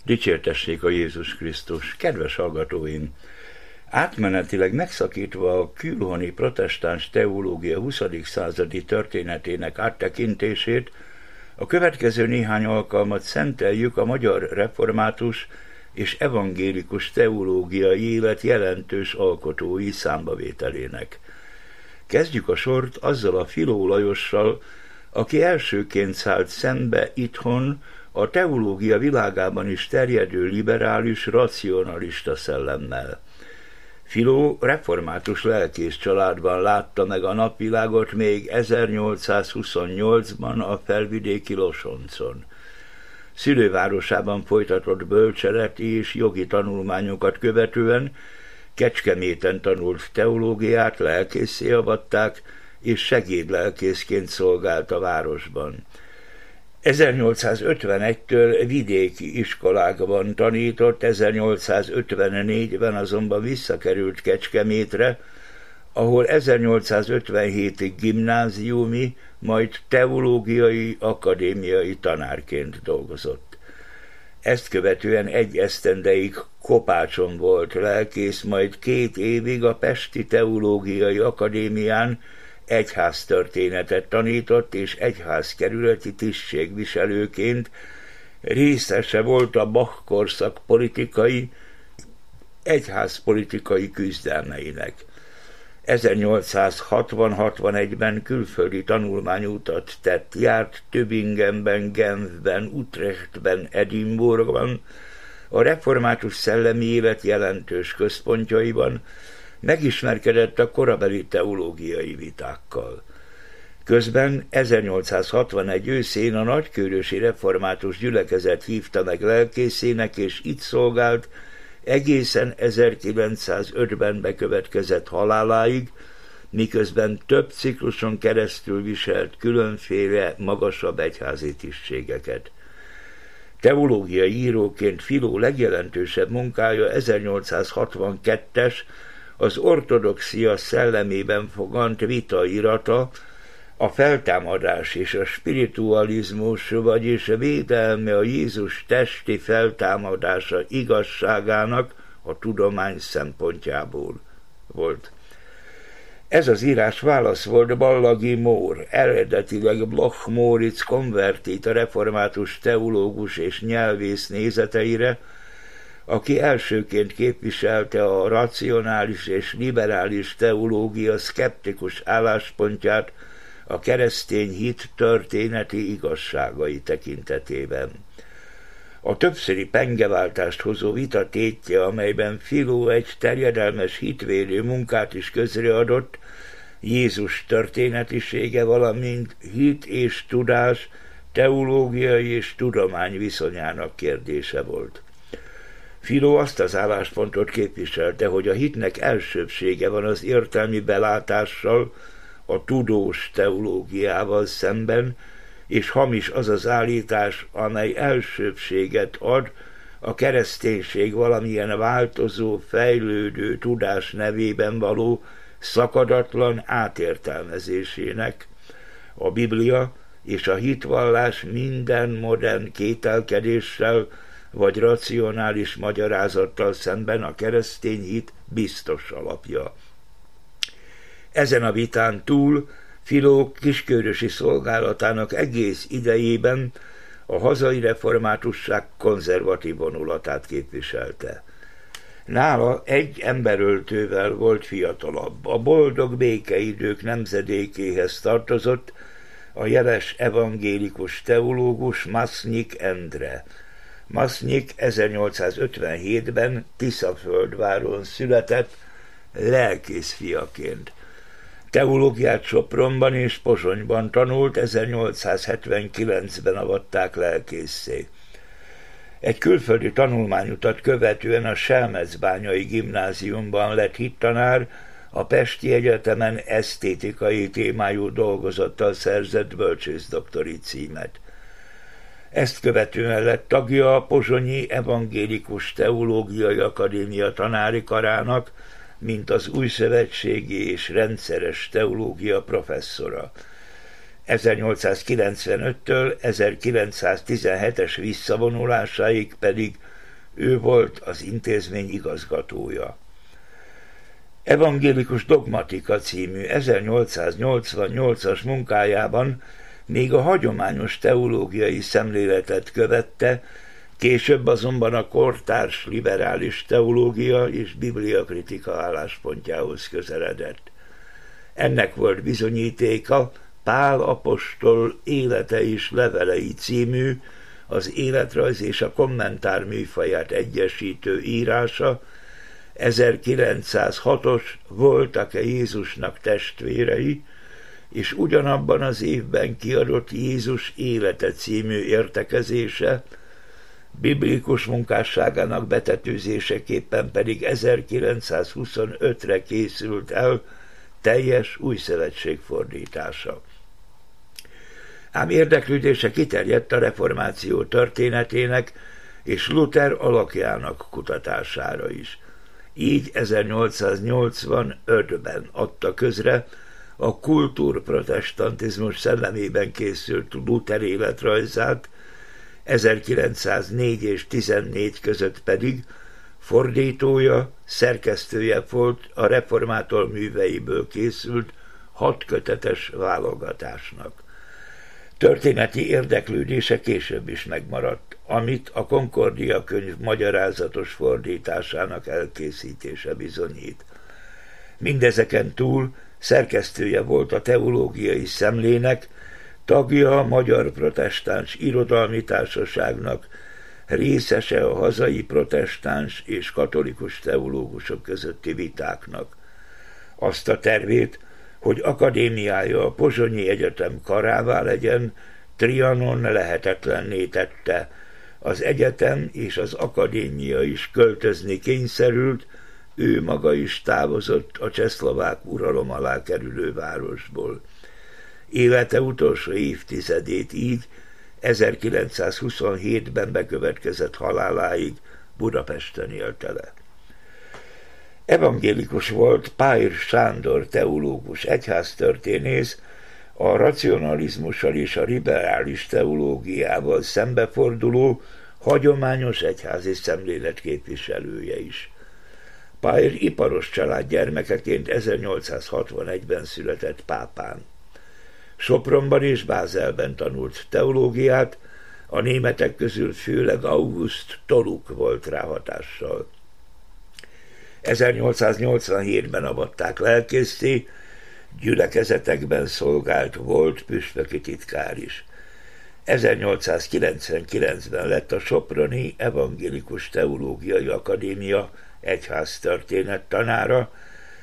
Dicsértessék a Jézus Krisztus! Kedves hallgatóim! Átmenetileg megszakítva a külhoni protestáns teológia 20. századi történetének áttekintését, a következő néhány alkalmat szenteljük a magyar református és evangélikus teológiai élet jelentős alkotói számbavételének. Kezdjük a sort azzal a Filó Lajossal, aki elsőként szállt szembe itthon a teológia világában is terjedő liberális, racionalista szellemmel. Filó református lelkész családban látta meg a napvilágot még 1828-ban a felvidéki Losoncon. Szülővárosában folytatott bölcseleti és jogi tanulmányokat követően Kecskeméten tanult teológiát, lelkésszé avatták, és segédlelkészként szolgált a városban. 1851-től vidéki iskolákban tanított, 1854-ben azonban visszakerült Kecskemétre, ahol 1857-ig gimnáziumi, majd teológiai, akadémiai tanárként dolgozott. Ezt követően egy esztendeig Kopácson volt lelkész, majd 2 évig a Pesti Teológiai Akadémián egyháztörténetet tanított, és egyházkerületi tisztségviselőként részese volt a Bach-korszak egyházpolitikai küzdelmeinek. 1860-61-ben külföldi tanulmányutat tett, járt Tübingenben, Genfben, Utrechtben, Edinburghban, a református szellemi élet jelentős központjaiban, megismerkedett a korabeli teológiai vitákkal. Közben 1861 őszén a nagykőrösi református gyülekezet hívta meg lelkészének, és itt szolgált egészen 1905-ben bekövetkezett haláláig, miközben több cikluson keresztül viselt különféle magasabb egyházi tisztségeket. Teológiai íróként Filó legjelentősebb munkája 1862-es, az ortodoxia szellemében fogant vitairata, a feltámadás és a spiritualizmus, vagyis védelme a Jézus testi feltámadása igazságának a tudomány szempontjából volt. Ez az írás válasz volt Ballagi Mór, eredetileg Bloch Móricz konvertit a református teológus és nyelvész nézeteire, aki elsőként képviselte a racionális és liberális teológia szkeptikus álláspontját a keresztény hit történeti igazságai tekintetében. A többszöri pengeváltást hozó vita tétje, amelyben Filó egy terjedelmes hitvédő munkát is közreadott, Jézus történetisége, valamint hit és tudás, teológiai és tudomány viszonyának kérdése volt. Filó azt az álláspontot képviselte, hogy a hitnek elsőbbsége van az értelmi belátással, a tudós teológiával szemben, és hamis az az állítás, amely elsőbbséget ad a kereszténység valamilyen változó, fejlődő tudás nevében való szakadatlan átértelmezésének. A Biblia és a hitvallás minden modern kételkedéssel vagy racionális magyarázattal szemben a keresztény hit biztos alapja. Ezen a vitán túl Filó kiskörösi szolgálatának egész idejében a hazai reformátusság konzervatív vonulatát képviselte. Nála egy emberöltővel volt fiatalabb, a boldog békeidők nemzedékéhez tartozott a jeles evangélikus teológus Masznyik Endre. Masznyik 1857-ben Tiszaföldváron született, lelkész fiaként. Teológiát Sopronban és Pozsonyban tanult, 1879-ben avatták lelkésszé. Egy külföldi tanulmányutat követően a Selmecbányai gimnáziumban lett hittanár, a Pesti Egyetemen esztétikai témájú dolgozattal szerzett bölcsészdoktori címet. Ezt követően lett tagja a Pozsonyi Evangélikus Teológiai Akadémia tanári karának, mint az újszövetségi és rendszeres teológia professzora. 1895-től 1917-es visszavonulásáig pedig ő volt az intézmény igazgatója. Evangélikus dogmatika című 1888-as munkájában még a hagyományos teológiai szemléletet követte, később azonban a kortárs liberális teológia és bibliakritika álláspontjához közeledett. Ennek volt bizonyítéka Pál apostol Élete és levelei című, az életrajz és a kommentár műfaját egyesítő írása, 1906-os Voltak-e Jézusnak testvérei, és ugyanabban az évben kiadott Jézus élete című értekezése, biblikus munkásságának betetőzéseképpen pedig 1925-re készült el teljes újszövetség fordítása. Ám érdeklődése kiterjedt a reformáció történetének és Luther alakjának kutatására is. Így 1885-ben adta közre a kultúrprotestantizmus szellemében készült Luther életrajzát, 1904 és 14 között pedig fordítója, szerkesztője volt a reformátor műveiből készült 6 kötetes válogatásnak. Történeti érdeklődése később is megmaradt, amit a Concordia könyv magyarázatos fordításának elkészítése bizonyít. Mindezeken túl szerkesztője volt a teológiai szemlének, tagja a Magyar Protestáns Irodalmi Társaságnak, részese a hazai protestáns és katolikus teológusok közötti vitáknak. Azt a tervét, hogy akadémiája a Pozsonyi Egyetem karává legyen, Trianon lehetetlenné tette. Az egyetem és az akadémia is költözni kényszerült, ő maga is távozott a csehszlovák uralom alá kerülő városból. Élete utolsó évtizedét így 1927-ben bekövetkezett haláláig Budapesten élte le. Evangélikus volt Pályr Sándor teológus egyháztörténész, a racionalizmussal és a liberális teológiával szembeforduló hagyományos egyházi szemlélet képviselője is. Pályr iparos család gyermekeként 1861-ben született Pápán. Sopronban és Bázelben tanult teológiát, a németek közül főleg August Toluk volt rá hatással. 1887-ben avatták lelkészté, gyülekezetekben szolgált, volt püspöki titkár is. 1899-ben lett a Soproni Evangélikus Teológiai Akadémia egyháztörténet tanára,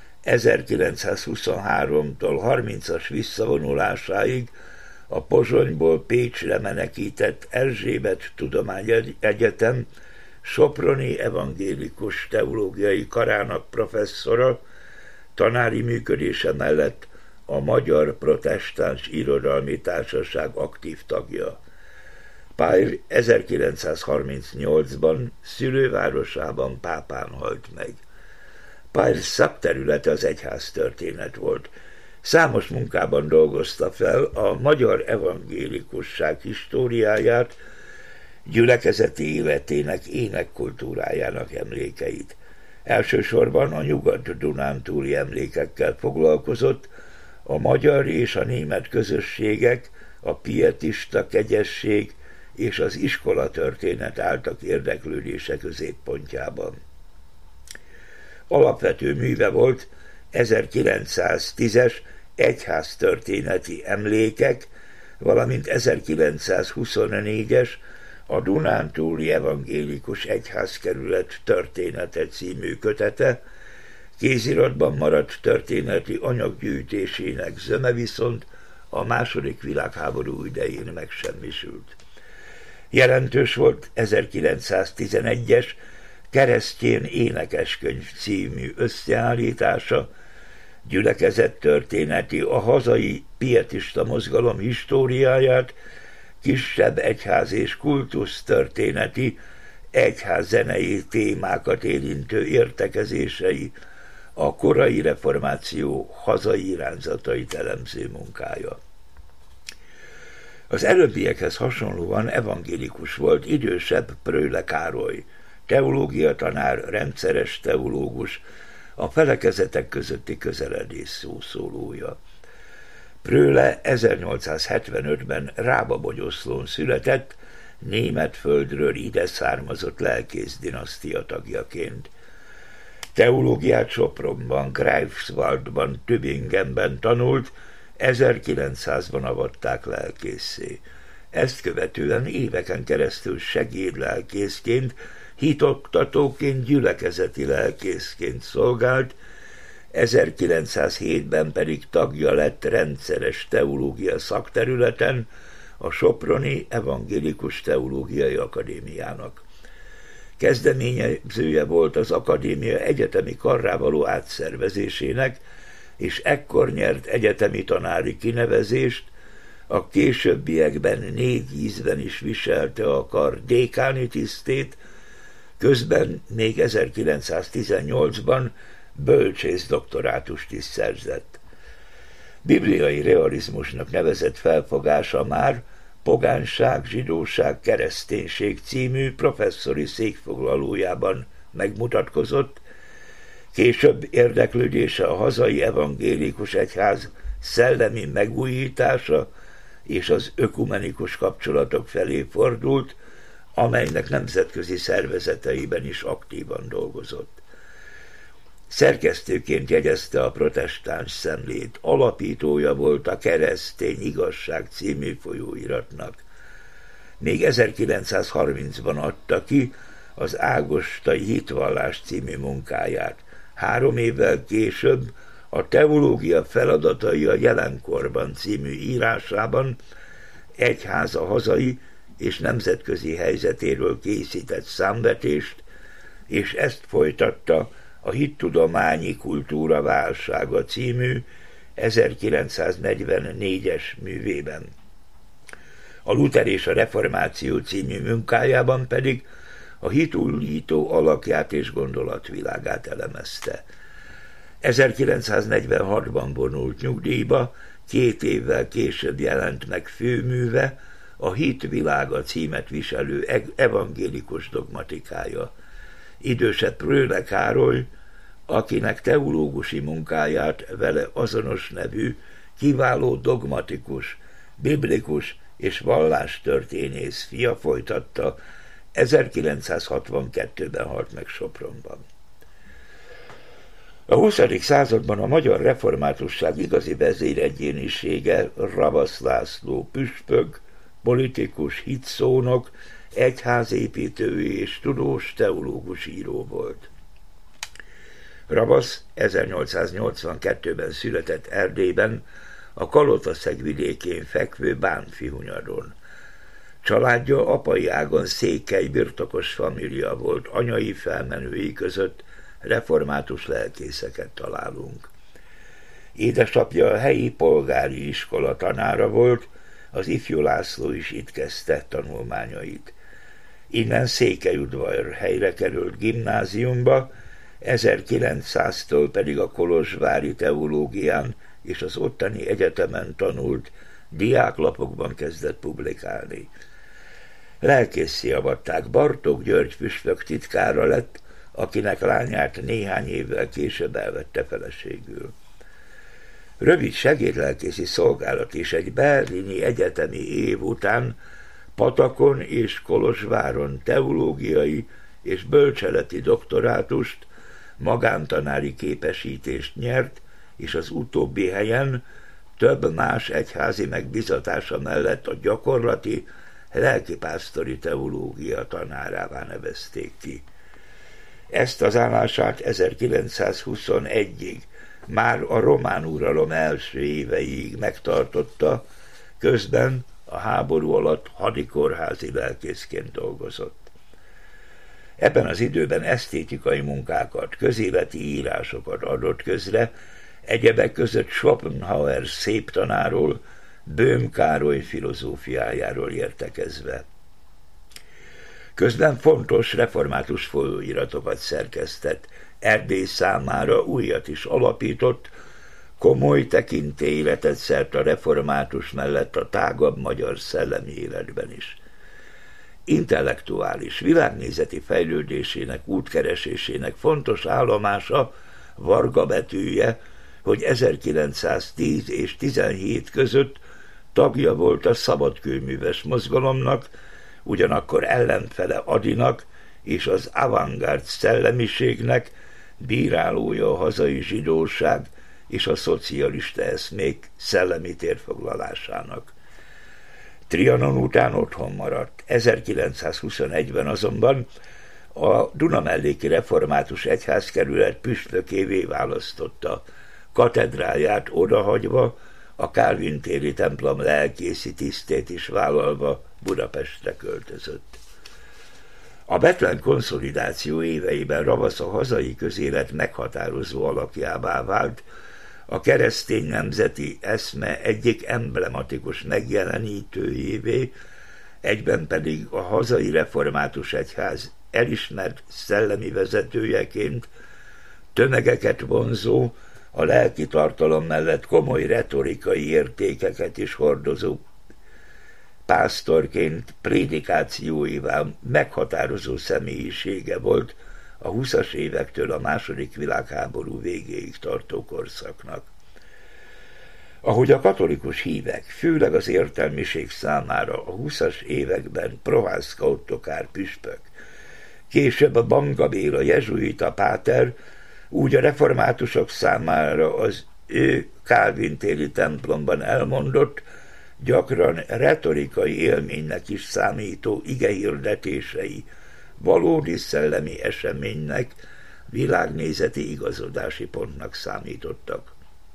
1923-tól 30-as visszavonulásáig a Pozsonyból Pécsre menekített Erzsébet Tudományegyetem Soproni Evangélikus Teológiai Karának professzora, tanári működése mellett a Magyar Protestáns Irodalmi Társaság aktív tagja. Pályr 1938-ban szülővárosában Pápán halt meg. Pályr szakterülete az egyháztörténet volt. Számos munkában dolgozta fel a magyar evangélikusság históriáját, gyülekezeti életének, énekkultúrájának emlékeit. Elsősorban a nyugat-dunántúli emlékekkel foglalkozott, a magyar és a német közösségek, a pietista kegyesség és az iskolatörténet álltak érdeklődése középpontjában. Alapvető műve volt 1910-es egyháztörténeti emlékek, valamint 1924-es a Dunántúli Evangélikus Egyházkerület története című kötete, kéziratban maradt történeti anyaggyűjtésének zöme viszont a II. Világháború idején megsemmisült. Jelentős volt 1911-es Keresztjén énekeskönyv című összeállítása, gyülekezettörténeti, a hazai pietista mozgalom históriáját, kisebb egyház és kultusztörténeti, egyházzenei témákat érintő értekezései, a korai reformáció hazai irányzatait elemző munkája. Az előbbiekhez hasonlóan evangélikus volt idősebb Pröhle Károly, teológia tanár, rendszeres teológus, a felekezetek közötti közeledés szószólója. Pröhle 1875-ben Rába-Bogyoszlón született, német földről ide származott lelkész dinasztia tagjaként. Teológiát Sopronban, Greifswaldban, Tübingenben tanult, 1900-ban avatták lelkésszé. Ezt követően éveken keresztül segédlelkészként, hitoktatóként, gyülekezeti lelkészként szolgált, 1907-ben pedig tagja lett rendszeres teológia szakterületen a Soproni Evangélikus Teológiai Akadémiának. Kezdeményezője volt az akadémia egyetemi karrá való átszervezésének, és ekkor nyert egyetemi tanári kinevezést, a későbbiekben 4 ízben is viselte a kar dékáni tisztét, közben még 1918-ban bölcsész doktorátust is szerzett. Bibliai realizmusnak nevezett felfogása már Pogányság, zsidóság, kereszténység című professzori székfoglalójában megmutatkozott, később érdeklődése a hazai evangélikus egyház szellemi megújítása és az ökumenikus kapcsolatok felé fordult, amelynek nemzetközi szervezeteiben is aktívan dolgozott. Szerkesztőként jegyezte a protestáns szemlét, alapítója volt a Keresztény Igazság című folyóiratnak. Még 1930-ban adta ki az Ágostai Hitvallás című munkáját. 3 évvel később a Teológia feladatai a jelenkorban című írásában egyháza hazai és nemzetközi helyzetéről készített számvetést, és ezt folytatta a Hittudományi Kultúra válsága című 1944-es művében. A Luther és a Reformáció című munkájában pedig a hitújító alakját és gondolatvilágát elemezte. 1946-ban vonult nyugdíjba, 2 évvel később jelent meg főműve, a Hit világa címet viselő evangélikus dogmatikája. Idősebb Pröhle Károly, akinek teológusi munkáját vele azonos nevű, kiváló dogmatikus, biblikus és vallástörténész fia folytatta, 1962-ben halt meg Sopronban. A 20. században a magyar reformátusság igazi vezéregyénisége Ravasz László püspök, politikus, hitszónok, egyházépítő és tudós teológus író volt. Ravasz 1882-ben született Erdélyben, a Kalotaszeg vidékén fekvő Bánfihunyadon. Családja apai ágon székely birtokos família volt, anyai felmenői között református lelkészeket találunk. Édesapja a helyi polgári iskola tanára volt, az ifjú László is itt kezdte tanulmányait. Innen Székelyudvar helyre került gimnáziumba, 1900-tól pedig a kolozsvári teológián és az ottani egyetemen tanult, diáklapokban kezdett publikálni. Lelkésszé avatták, Bartók György püspök titkára lett, akinek lányát néhány évvel később elvette feleségül. Rövid segédlelkészi szolgálat és egy berlini egyetemi év után Patakon és Kolozsváron teológiai és bölcseleti doktorátust, magántanári képesítést nyert, és az utóbbi helyen több más egyházi megbizatása mellett a gyakorlati, lelkipásztori teológia tanárává nevezték ki. Ezt az állását 1921-ig, már a román uralom első éveiig megtartotta, közben a háború alatt hadikórházi lelkészként dolgozott. Ebben az időben esztétikai munkákat, közéleti írásokat adott közre, egyebek között Schopenhauer széptanáról, Böhm Károly filozófiájáról értekezve. Közben fontos református folyóiratokat szerkesztett, Erdély számára újat is alapított, komoly tekintélyre tett szert a református mellett a tágabb magyar szellemi életben is. Intellektuális, világnézeti fejlődésének, útkeresésének fontos állomása, Varga betűje, hogy 1910 és 17 között tagja volt a szabadkőműves mozgalomnak, ugyanakkor ellenfele Adinak és az avantgárd szellemiségnek, bírálója a hazai zsidóság és a szocialista eszmék szellemi térfoglalásának. Trianon után otthon maradt. 1921-ben azonban a Dunamelléki Református Egyházkerület püspökévé választotta, katedráját odahagyva, a Kálvin téri templom lelkészi tisztét is vállalva Budapestre költözött. A Bethlen konszolidáció éveiben Ravasz a hazai közélet meghatározó alakjává vált, a keresztény nemzeti eszme egyik emblematikus megjelenítőjévé, egyben pedig a hazai református egyház elismert szellemi vezetőjeként, tömegeket vonzó, a lelki tartalom mellett komoly retorikai értékeket is hordozó pásztorként, prédikációival meghatározó személyisége volt a 20-as évektől a II. Világháború végéig tartó korszaknak. Ahogy a katolikus hívek, főleg az értelmiség számára a 20-as években Prohászka Ottokár püspök, később a Banga Béla jezsuita páter, úgy a reformátusok számára az ő Kálvin téri templomban elmondott, gyakran retorikai élménynek is számító igehirdetései valódi szellemi eseménynek, világnézeti igazodási pontnak számítottak.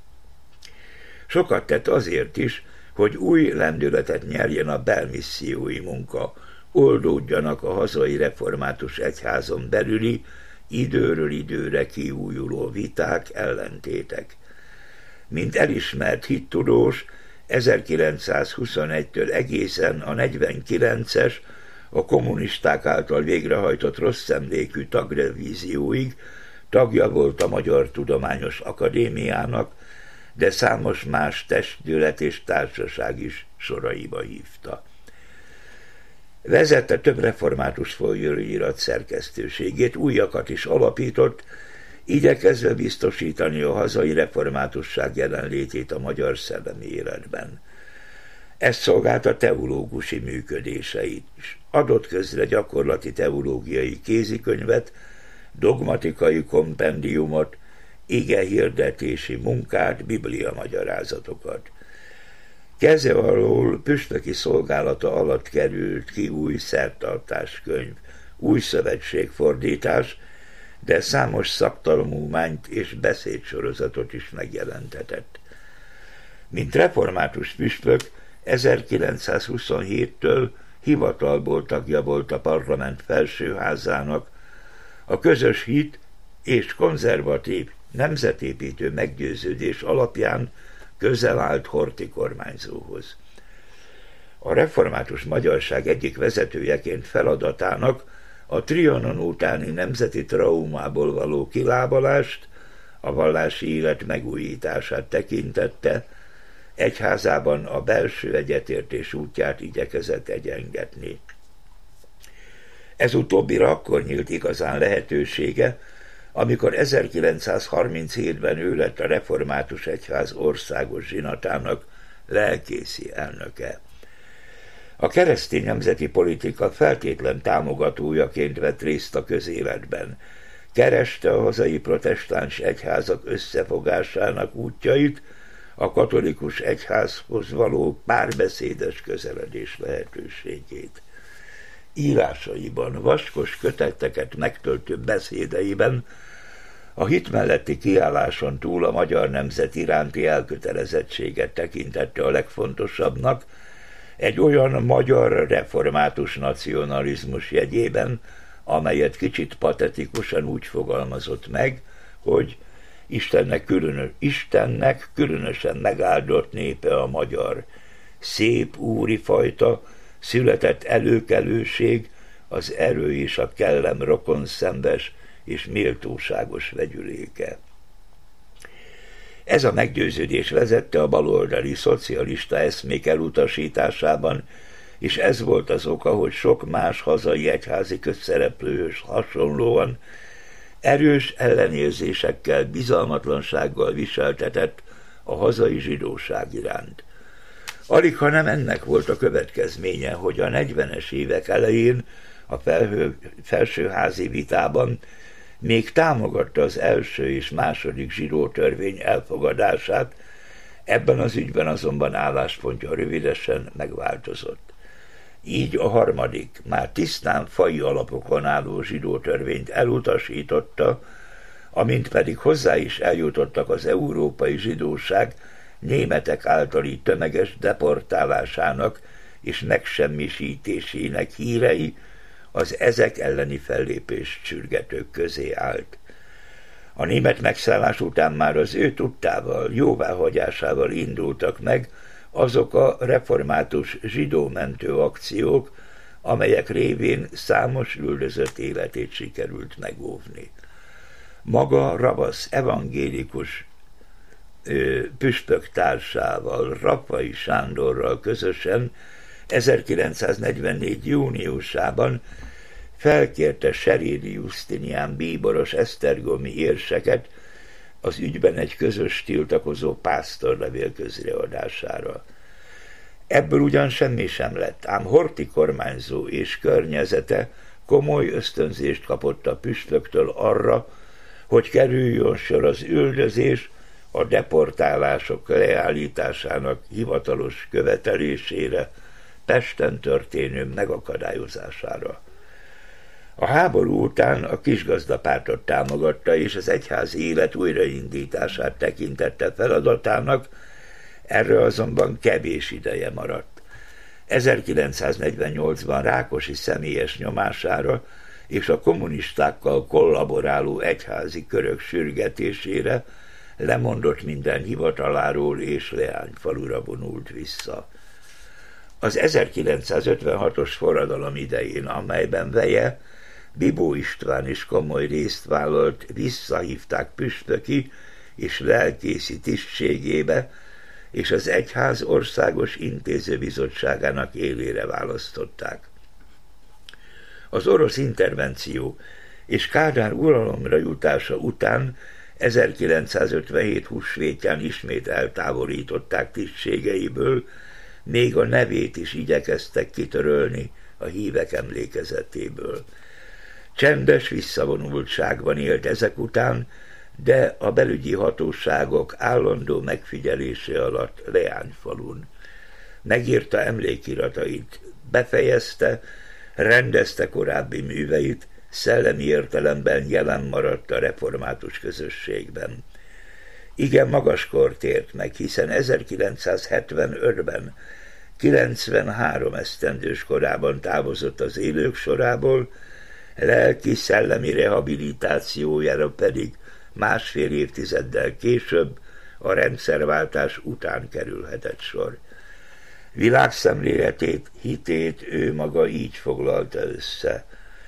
Sokat tett azért is, hogy új lendületet nyerjen a belmissziói munka, oldódjanak a hazai református egyházon belüli, időről időre kiújuló viták, ellentétek. Mint elismert hittudós, 1921-től egészen a 49-es, a kommunisták által végrehajtott rossz emlékű tagrevízióig tagja volt a Magyar Tudományos Akadémiának, de számos más testület és társaság is soraiba hívta. Vezette több református folyóirat szerkesztőségét, újakat is alapított, igyekezve biztosítani a hazai reformátusság jelenlétét a magyar szellemi életben. Ez szolgálta teológusi működéseit is. Adott közre gyakorlati teológiai kézikönyvet, dogmatikai kompendiumot, igehirdetési munkát, bibliamagyarázatokat. Keze alól püspöki szolgálata alatt került ki új szertartáskönyv, új szövetségfordítás, de számos szaktanulmányt és beszédsorozatot is megjelentetett. Mint református püspök 1927-től hivatalból tagja volt a parlament felsőházának, a közös hit és konzervatív nemzetépítő meggyőződés alapján közel állt Horthy kormányzóhoz. A református magyarság egyik vezetőjeként feladatának a Trianon utáni nemzeti traumából való kilábalást, a vallási élet megújítását tekintette, egyházában a belső egyetértés útját igyekezett egyengetni. Ez utóbbira akkor nyílt igazán lehetősége, amikor 1937-ben ő lett a Református Egyház országos zsinatának lelkészi elnöke. A keresztény nemzeti politika feltétlen támogatójaként vett részt a közéletben. Kereste a hazai protestáns egyházak összefogásának útjait, a katolikus egyházhoz való párbeszédes közeledés lehetőségét. Írásaiban, vaskos köteteket megtöltő beszédeiben a hit melletti kiálláson túl a magyar nemzet iránti elkötelezettséget tekintette a legfontosabbnak, egy olyan magyar református nacionalizmus jegyében, amelyet kicsit patetikusan úgy fogalmazott meg, hogy Istennek különösen megáldott népe a magyar, szép úri fajta, született előkelőség, az erő és a kellem rokonszembes és méltóságos vegyüléke. Ez a meggyőződés vezette a baloldali szocialista eszmék elutasításában, és ez volt az oka, hogy sok más hazai egyházi közszereplőhöz hasonlóan erős ellenérzésekkel, bizalmatlansággal viseltetett a hazai zsidóság iránt. Aligha nem ennek volt a következménye, hogy a 40-es évek elején a felsőházi vitában még támogatta az első és második zsidótörvény elfogadását, ebben az ügyben azonban álláspontja rövidesen megváltozott. Így a harmadik, már tisztán faji alapokon álló zsidótörvényt elutasította, amint pedig hozzá is eljutottak az európai zsidóság németek általi tömeges deportálásának és megsemmisítésének hírei, az ezek elleni fellépés sürgetők közé állt. A német megszállás után már az ő tudtával, jóváhagyásával indultak meg azok a református zsidómentő akciók, amelyek révén számos üldözött életét sikerült megóvni. Maga Ravasz evangélikus püspök társával, Rappai Sándorral közösen 1944. júniusában felkérte Serédi Justinián bíboros esztergomi érseket az ügyben egy közös tiltakozó pásztorlevél közreadására. Ebből ugyan semmi sem lett, ám Horthy kormányzó és környezete komoly ösztönzést kapott a püspöktől arra, hogy kerüljön sor az üldözés, a deportálások leállításának hivatalos követelésére, Pesten történő megakadályozására. A háború után a kisgazdapártot támogatta, és az egyházi élet újraindítását tekintette feladatának, erre azonban kevés ideje maradt. 1948-ban Rákosi személyes nyomására és a kommunistákkal kollaboráló egyházi körök sürgetésére lemondott minden hivataláról és leányfalura vonult vissza. Az 1956-os forradalom idején, amelyben veje, Bibó István is komoly részt vállalt, visszahívták püspöki és lelkészi tisztségébe, és az egyház országos intézőbizottságának élére választották. Az orosz intervenció és Kádár uralomra jutása után 1957 húsvétján ismét eltávolították tisztségeiből, még a nevét is igyekeztek kitörölni a hívek emlékezetéből. Csendes visszavonultságban élt ezek után, de a belügyi hatóságok állandó megfigyelése alatt Leányfalun. Megírta emlékiratait, befejezte, rendezte korábbi műveit, szellemi értelemben jelen maradt a református közösségben. Igen magas kort ért meg, hiszen 1975-ben, 93 esztendős korában távozott az élők sorából, lelki-szellemi rehabilitációjára pedig másfél évtizeddel később, a rendszerváltás után kerülhetett sor. Világszemléletét, hitét ő maga így foglalta össze.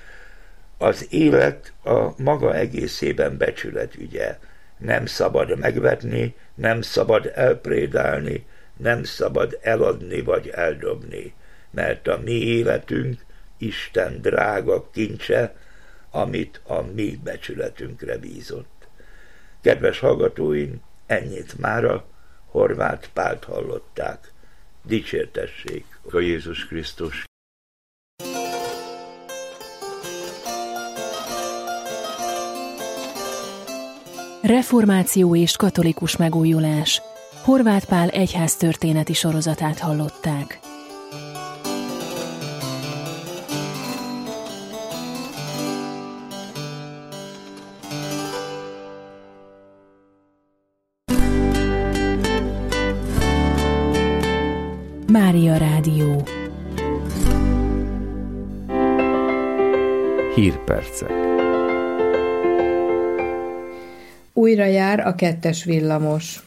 Az élet a maga egészében becsületügye. Nem szabad megvetni, nem szabad elprédálni, nem szabad eladni vagy eldobni, mert a mi életünk Isten drága kincse, amit a mi becsületünkre bízott. Kedves hallgatóim, ennyit mára, Horváth Pált hallották. Dicsértessék a Jézus Krisztus! Reformáció és katolikus megújulás. Horváth Pál egyháztörténeti sorozatát hallották. Mária Rádió. Hírpercek. Újra jár a 2-es villamos.